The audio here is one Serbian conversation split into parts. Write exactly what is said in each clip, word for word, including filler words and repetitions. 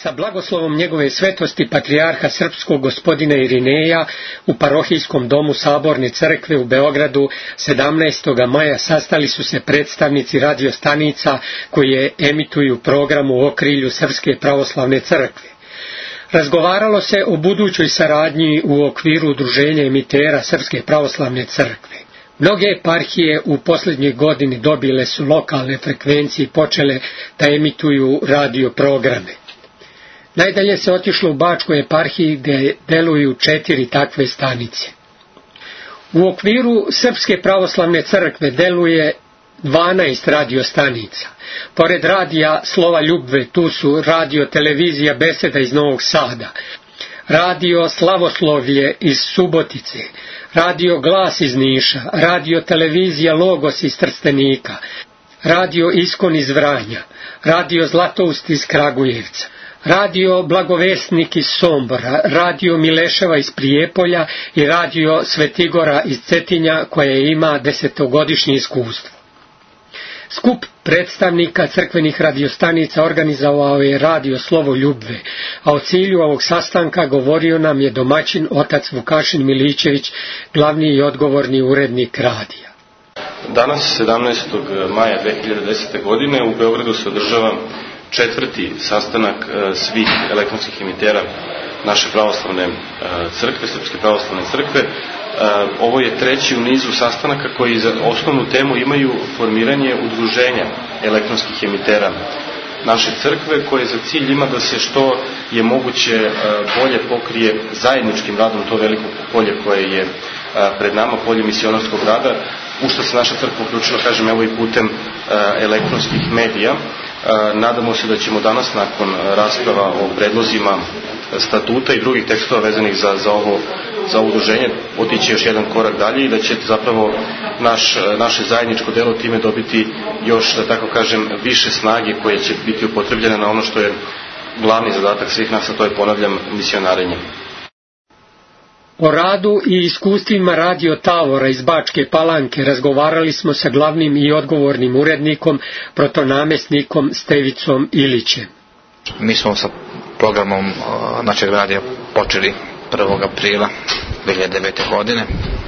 sa blagoslovom njegove svetosti patrijarha srpskog gospodina Irineja u parohijskom domu Saborne crkve u Beogradu sedamnaestog maja sastali su se predstavnici radiostanica koje emituju program u okrilju Srpske pravoslavne crkve. Razgovaralo se o budućoj saradnji u okviru udruženja emitera Srpske pravoslavne crkve. Mnoge eparhije u posljednjoj godini dobile su lokalne frekvencije i počele da emituju radio programe. Najdalje se otišlo u Bačkoj eparhiji gdje deluju četiri takve stanice. U okviru Srpske pravoslavne crkve deluje dvanaest radiostanica. Pored radija Slova Ljubve tu su radio televizija Beseda iz Novog Sada, radio Slavoslovlje iz Subotice, radio Glas iz Niša, radio televizija Logos iz Trstenika, radio Iskon iz Vranja, radio Zlatoust iz Kragujevca, radio Blagovesnik iz Sombora, radio Mileševa iz Prijepolja i radio Svetigora iz Cetinja koje ima desetogodišnje iskustvo. Skup predstavnika crkvenih radiostanica organizovao je radio Slovo Ljubve, a o cilju ovog sastanka govorio nam je domaćin otac Vukašin Milićević, glavni i odgovorni urednik radija. Danas, sedamnaestog maja dve hiljade desete. godine, u Beogradu se održava četvrti sastanak svih elektronskih emitera naše pravoslavne crkve, Srpske pravoslavne crkve. Ovo je treći u nizu sastanaka koji za osnovnu temu imaju formiranje udruženja elektronskih emitera naše crkve, koje za cilj ima da se što je moguće bolje pokrije zajedničkim radom to veliko polje koje je pred nama, polje misionarskog rada, u što se naša crkva uključila, kažem, evo i putem elektronskih medija. Nadamo se da ćemo danas, nakon rasprava o predlozima statuta i drugih tekstova vezanih za, za ovo za udruženje, otići još jedan korak dalje i da će zapravo naš, naše zajedničko delo time dobiti još, da tako kažem, više snage koje će biti upotrebljene na ono što je glavni zadatak svih nas, a to je, ponavljam, misionarenje. O radu i iskustvima radio Tavora iz Bačke Palanke razgovarali smo sa glavnim i odgovornim urednikom, protonamestnikom Stevicom Ilićem. Mi smo sa programom našeg radija počeli prvog aprila dve hiljade devete. godine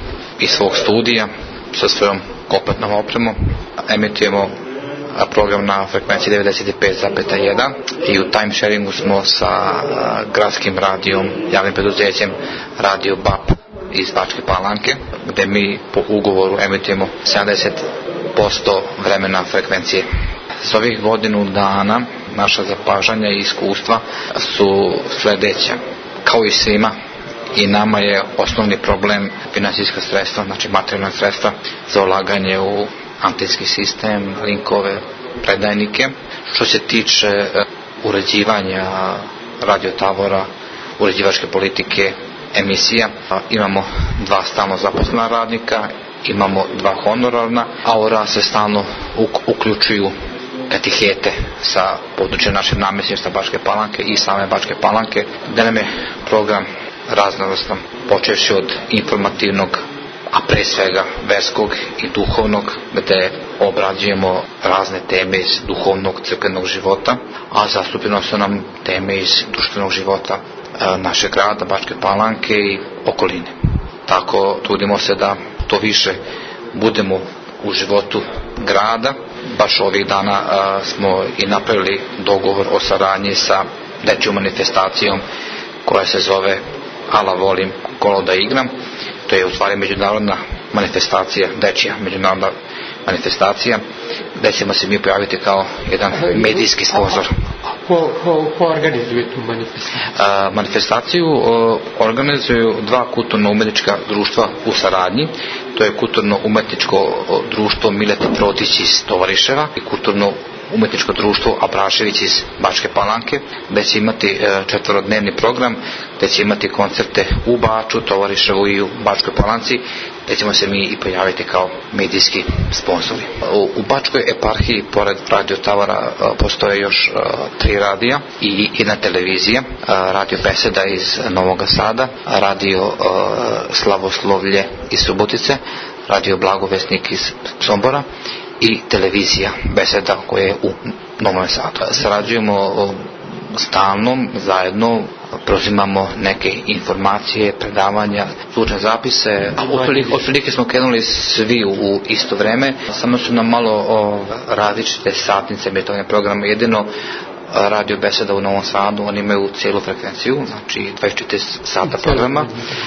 iz svog studija sa svojom kompletnom opremom. Emitujemo program na frekvenciji devedeset pet zarez jedan i u time sharingu smo sa gradskim radijom, javnim preduzećem Radio B A P iz Bačke Palanke, gde mi po ugovoru emitujemo sedamdeset posto vremena frekvencije. Za ovih godinu dana naša zapažanja i iskustva su sledeća. Kao i svima, i nama je osnovni problem finansijska sredstva, znači materijalna sredstva za ulaganje u antenski sistem, linkove, predajnike. Što se tiče uređivanja Radio Tavora, uređivačke politike, emisija, imamo dva stalno zaposlena radnika, imamo dva honorarna, a u rad se stalno uključuju katihete sa područja našeg namestništva Bačke Palanke i same Bačke Palanke, gde nam je program raznovrstan, počevši od informativnog, a pre svega verskog i duhovnog, gde obrađujemo razne teme iz duhovnog crkvenog života, a zastupljeno su nam teme iz društvenog života našeg grada, Bačke Palanke i okoline. Tako trudimo se da to više budemo u životu grada. Baš ovih dana a, smo i napravili dogovor o saradnji sa dečjom manifestacijom koja se zove Ala volim kolo da igram. To je u stvari međunarodna manifestacija, dečja međunarodna manifestacija, gde ćemo se mi pojaviti kao jedan medijski sponsor. Ko, ko, ko organizuje tu manifestaciju? A, manifestaciju o, organizuju dva kulturno-umetnička društva u saradnji. To je kulturno-umetničko društvo Mileta Protić iz Tovariševa i kulturno-umetničko društvo Abrašević iz Bačke Palanke, gde će imati četvorodnevni program, gde će imati koncerte u Baču, Tovariševu i u Bačkoj Palanci, gde ćemo se mi i pojaviti kao medijski sponsori. U, u Bačkoj eparhiji, pored Radio Tavora, postoje još uh, tri radija i jedna televizija, uh, Radio Beseda iz Novog Sada, Radio uh, Slavoslovlje iz Subotice, Radio Blagovesnik iz Sombora i televizija Beseda koja je u Novom Sadu. Sarađujemo uh, stalno zajedno preuzimamo neke informacije, predavanja, zvučne zapise. Otprilike smo krenuli svi u isto vreme, samo su nam malo o, različite satnice emitovanja programa. Jedino Radio Beseda u Novom Sadu, oni imaju cijelu frekvenciju, znači dvadeset četiri sata programa,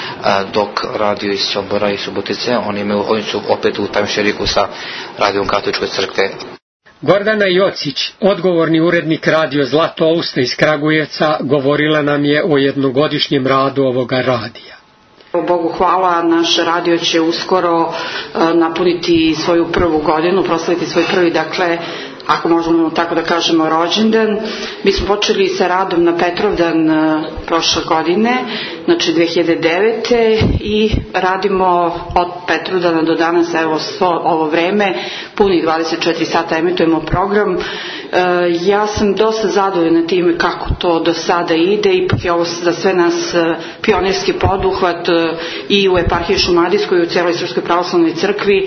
dok radio iz Sombora i Subotice, oni imaju, oni su opet u timesheriku sa radijom Katoličke crkve. Gordana Jocić, odgovorni urednik radio Zlato Ouste iz Kragujevca, govorila nam je o jednogodišnjem radu ovoga radija. Bogu hvala, naš radio će uskoro napuniti svoju prvu godinu, proslaviti svoj prvi, dakle, ako možemo tako da kažemo, rođendan. Mi smo počeli sa radom na Petrovdan prošle godine, znači dve hiljade devete, i radimo od Petrovdana do danas, evo svo ovo vreme, punih dvadeset četiri sata emitujemo program. Ja sam dosta zadovoljna time kako to do sada ide, ipak je ovo za sve nas pionirski poduhvat i u eparhiji Šumadijskoj i u cijeloj Srpskoj pravoslavnoj crkvi.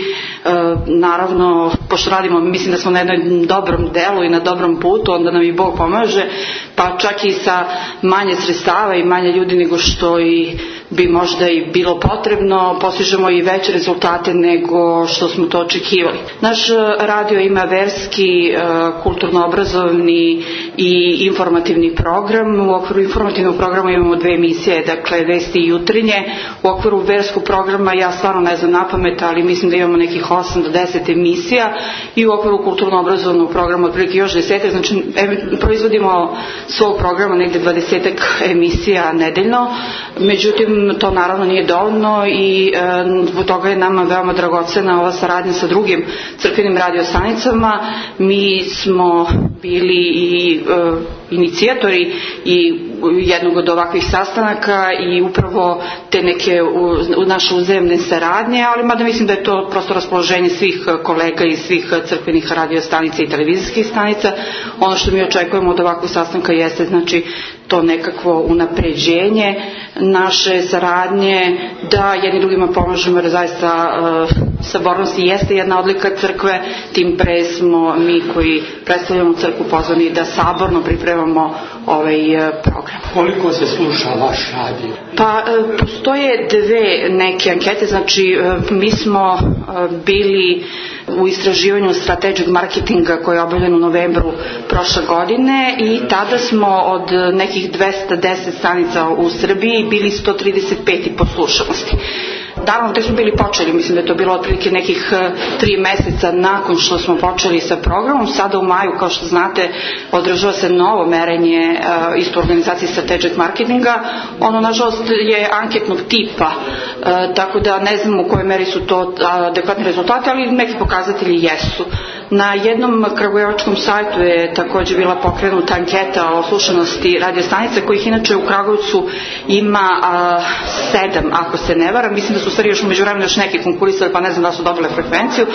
Naravno, pošto radimo, mislim da smo na jednom dobrom delu i na dobrom putu, onda nam i Bog pomaže, pa čak i sa manje sredstava i manje ljudi nego što i bi možda i bilo potrebno, postižemo i veće rezultate nego što smo to očekivali. Naš radio ima verski, kulturno-obrazovni i informativni program. U okviru informativnog programa imamo dve emisije, dakle Vesti i Jutrinje. U okviru verskog programa ja stvarno ne znam napamet, ali mislim da imamo nekih osam do deset emisija, i u okviru kulturno-obrazovnog programa otprilike još desetak, znači proizvodimo svog programa negde dvadesetak emisija nedeljno. Međutim, to naravno nije dovoljno i zbog toga je nama veoma dragocena ova saradnja sa drugim crkvenim radiostanicama. Mi smo bili i e, inicijatori i jednog od ovakvih sastanaka i upravo te neke u, u naše uzajemne saradnje, ali mada mislim da je to prosto raspoloženje svih kolega i svih crkvenih radiostanica i televizijskih stanica. Ono što mi očekujemo od ovakvog sastanka jeste znači to nekakvo unapređenje naše saradnje, da jedni drugima pomažemo, jer zaista uh, sabornost jeste jedna odlika crkve, tim pre smo mi koji predstavljamo crkvu pozvani da saborno pripremamo ovaj uh, program. Koliko se sluša vaš radio? Pa uh, postoje dve neke ankete, znači uh, mi smo uh, bili u istraživanju strategic marketinga koji je objavljen u novembru prošle godine i tada smo od nekih dvesta deset stanica u Srbiji bili sto trideset pet po slušanosti. Naravno, tek smo bili počeli, mislim da je to bilo otprilike nekih tri meseca nakon što smo počeli sa programom. Sada u maju, kao što znate, održava se novo merenje uh, isto organizacije strategic marketinga. Ono, nažalost, je anketnog tipa, uh, tako da ne znam u kojoj meri su to adekvatni rezultati, ali neki pokazatelji jesu. Na jednom kragujevačkom sajtu je također bila pokrenuta anketa o slušanosti radiostanice, kojih inače u Kragujevcu ima a, sedam, ako se ne varam. Mislim da su stvari još u međuvremenu još neki konkurisali, pa ne znam da su dobile frekvenciju.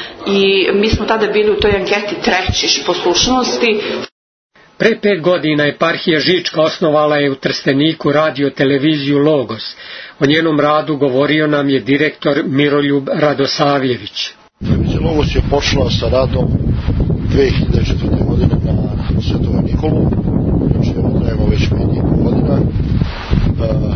I mi smo tada bili u toj anketi treći po slušanosti. Pre pet godina eparhija Žička osnovala je u Trsteniku radio televiziju Logos. O njenom radu govorio nam je direktor Miroljub Radosavljević. Televizija Logos je počela sa radom dve hiljade četvrte. godine na Svetom Nikolu, znači evo trajemo već pet i pol godina, e,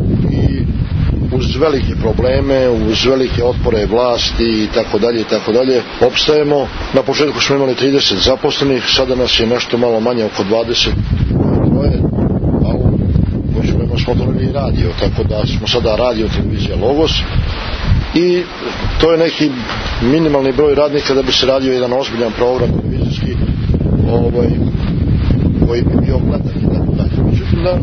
i uz velike probleme, uz velike otpore vlasti i tako dalje i tako dalje opstajemo. Na početku smo imali trideset zaposlenih, sada nas je nešto malo manje, oko dvadeset troje, a u međuvremenu smo otvorili radio, tako da smo sada radio televizija Logos. I to je neki minimalni broj radnika da bi se radio jedan ozbiljan program televizijski, ovaj, koji bi bio gledan i tako dalje. Međutim, da,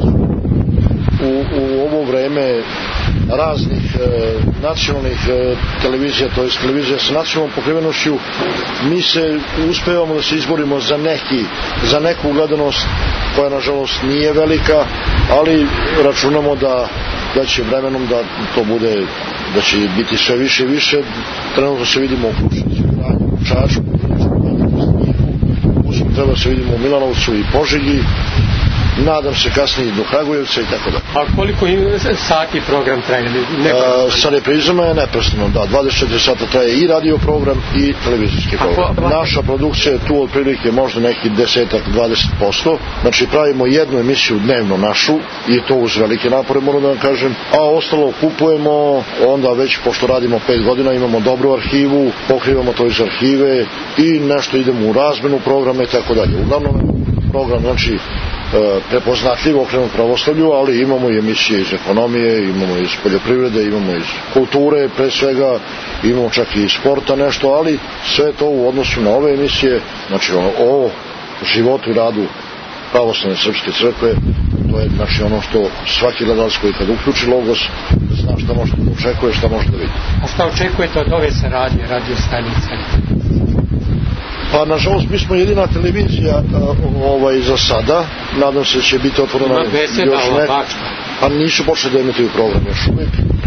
u, u ovo vreme raznih e, nacionalnih e, televizija, to je televizija sa nacionalnom pokrivenošću, mi se uspevamo da se izborimo za neki, za neku gledanost koja nažalost nije velika, ali računamo da, da će vremenom da to bude, da će biti sve više i više. Trenutno se vidimo u Kruševcu, u Čačku, u Trsteniku, uskoro treba se vidimo u Milanovcu i Požegi. nadam se kasnije i do Kragujevca i tako da. A koliko sati program traje? A, sa reprizama je neprestano, da, dvadeset četiri sata traje i radio program i televizijski program. Ko... Naša produkcija je tu otprilike možda neki desetak, dvadeset posto, znači pravimo jednu emisiju dnevno našu i to uz velike napore, moram da vam kažem, a ostalo kupujemo, onda već pošto radimo pet godina imamo dobru arhivu, pokrivamo to iz arhive i nešto idemo u razmenu programa i tako dalje. Uglavnom program, znači, prepoznatljivo okrenut pravoslavlju, ali imamo i emisije iz ekonomije, imamo iz poljoprivrede, imamo iz kulture, pre svega, imamo čak i iz sporta nešto, ali sve to u odnosu na ove emisije, znači o životu i radu pravoslavne srpske crkve, to je znači ono što svaki gledalac koji kad uključi Logos zna šta može da očekuje, šta može da vidi. A šta očekujete od ove saradnje radio stanice? Pa nažalost mi smo jedina televizija ovaj, za sada, nadam se da će biti otvorena još neka, pa nisu počeli da emituju program još uvijek.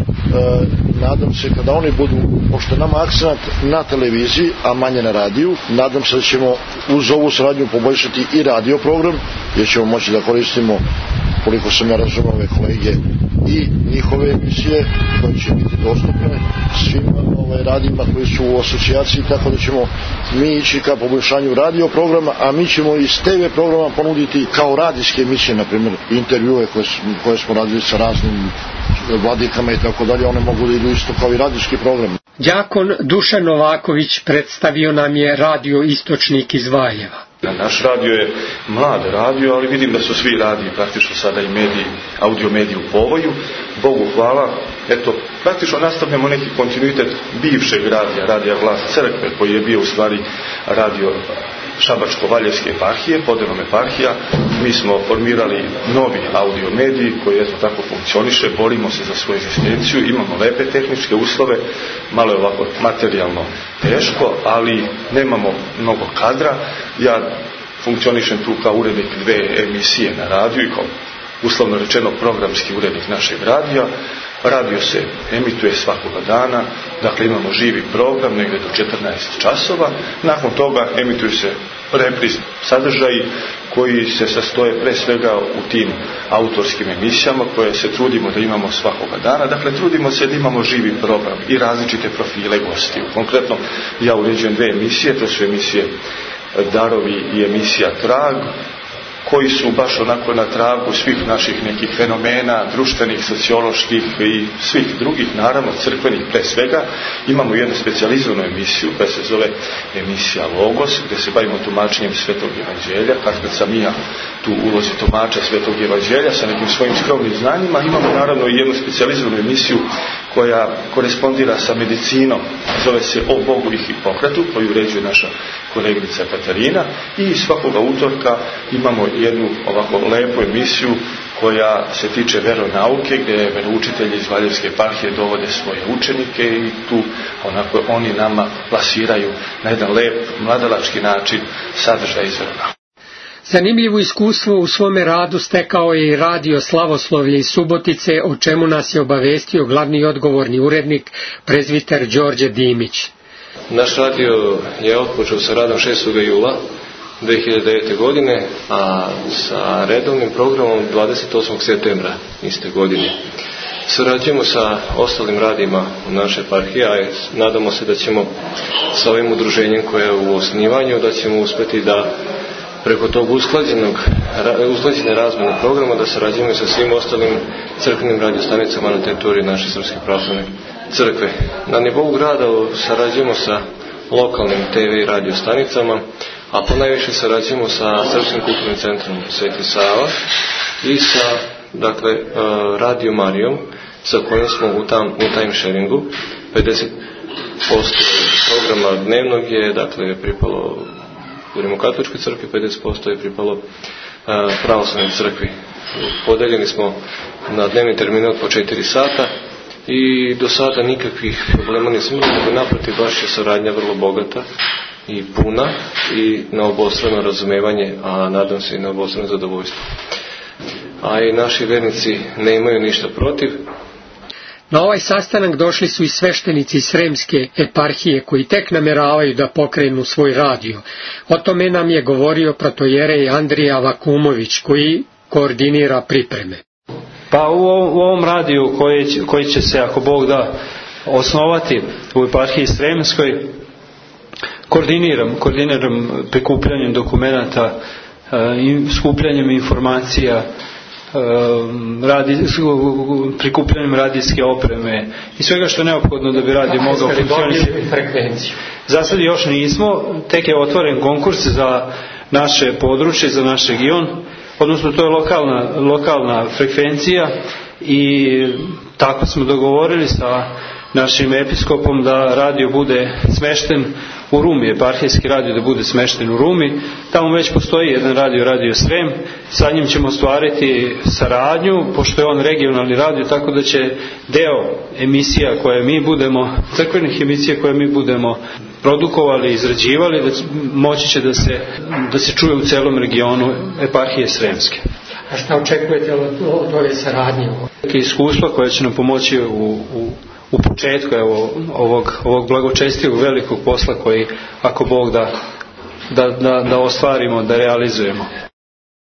E, nadam se kada oni budu, pošto nama akcent na televiziji, a manje na radiju, nadam se da ćemo uz ovu saradnju poboljšati i radio program, jer ćemo moći da koristimo, koliko sam ja razumio ove kolege, i njihove emisije koje će biti dostupne svim ovaj, radijima koji su u asocijaciji, tako da ćemo mi ići ka poboljšanju radio programa, a mi ćemo iz te ve programa ponuditi kao radijske emisije, na primjer intervjue koje, koje smo radili sa raznim vladikama i tako dalje, one mogu da idu isto kao i radijski program. Đakon Dušan Novaković predstavio nam je radio Istočnik iz Valjeva. Naš radio je mlad radio, ali vidim da su svi radiji, praktično sada i mediji, audio mediji u povoju. Bogu hvala, eto, praktično nastavljamo neki kontinuitet bivšeg radija, radija Glas crkve, koji je bio u stvari radio Šabačko-Valjevske eparhije, podelom eparhija. Mi smo formirali novi audio mediji koji eto tako funkcioniše, borimo se za svoju egzistenciju, imamo lepe tehničke uslove, malo je ovako materijalno teško, ali nemamo mnogo kadra. Ja funkcionišem tu kao urednik dve emisije na radiju i kao uslovno rečeno programski urednik našeg radija. Radio se emituje svakoga dana, dakle imamo živi program negdje do četrnaest časova, nakon toga emituju se reprizni sadržaji koji se sastoje pre svega u tim autorskim emisijama koje se trudimo da imamo svakoga dana, dakle trudimo se da imamo živi program i različite profile gostiju. Konkretno ja uređujem dve emisije, to su emisije Darovi i emisija Trag, koji su baš onako na tragu svih naših nekih fenomena, društvenih, socioloških i svih drugih, naravno crkvenih pre svega. Imamo jednu specijalizovanu emisiju koja se zove emisija Logos, gdje se bavimo tumačenjem Svetog evanđelja, kad sam i ja tu ulozi tumača Svetog evanđelja sa nekim svojim skromnim znanjima. Imamo naravno i jednu specijalizovanu emisiju koja korespondira sa medicinom, zove se O Bogu i Hipokratu, koju uređuje naša kolegica Katarina, i svakoga utorka imamo jednu ovako lepu emisiju koja se tiče veronauke, gdje veroučitelji iz Valjevske eparhije dovode svoje učenike i tu onako oni nama plasiraju na jedan lep mladalački način sadržaj iz veronauke. Zanimljivo iskustvo u svome radu stekao je i radio Slavoslovlje iz Subotice, o čemu nas je obavestio glavni odgovorni urednik prezviter Đorđe Dimić. Naš radio je otpočeo sa radom šestog jula dve hiljade devete. godine, a sa redovnim programom dvadeset osmog septembra iste godine. Surađujemo sa ostalim radijima u našoj eparhiji, a nadamo se da ćemo sa ovim udruženjem koje je u osnivanju, da ćemo uspjeti da preko tog usklađenog, usklađene razmjene programa da sarađujemo i sa svim ostalim crkvenim radiostanicama na teritoriji naše Srpske pravoslavne crkve. Na nivou grada sarađujemo sa lokalnim te ve i radiostanicama, a ponajviše sarađujemo sa Srpskim kulturnim centrom Sveti Sava i sa dakle, Radio Marijom, sa kojom smo u, tam, u time sharingu. pedeset posto programa dnevnog je dakle, pripalo u Rimokatoličkoj crkvi, pedeset posto je pripalo a, pravoslavnoj crkvi. Podeljeni smo na dnevni terminal po četiri sata i do sada nikakvih problema nismo imali, nego naprotiv baš je saradnja vrlo bogata i puna i na obostrano razumevanje, a nadam se i na obostrano zadovoljstvo. A i naši vernici ne imaju ništa protiv. Na ovaj sastanak došli su i sveštenici Sremske eparhije koji tek nameravaju da pokrenu svoj radio. O tome nam je govorio protojerej Andrija Vakumović, koji koordinira pripreme? Pa u ovom radiju koji će, koji će se, ako Bog da, osnovati u eparhiji Sremskoj, koordiniram, koordiniram prikupljanjem dokumenata, skupljanjem informacija, radi, prikupljanjem radijske opreme i svega što je neophodno da bi radio mogao funkcionisati. Za sad još nismo, tek je otvoren konkurs za naše područje, za naš region, odnosno to je lokalna, lokalna frekvencija i tako smo dogovorili sa našim episkopom da radio bude smešten u Rumi, eparhijski radio da bude smešten u Rumi. Tamo već postoji jedan radio, Radio Srem, sa njim ćemo ostvariti saradnju, pošto je on regionalni radio, tako da će deo emisija koje mi budemo, crkvenih emisija koje mi budemo produkovali, izrađivali, da moći će da se, da se čuje u celom regionu eparhije Sremske. A šta očekujete od ove saradnje? Iskustva koja će nam pomoći u, u u početku evo, ovog, ovog blagočestivog velikog posla koji, ako Bog da, da, da, da ostvarimo, da realizujemo.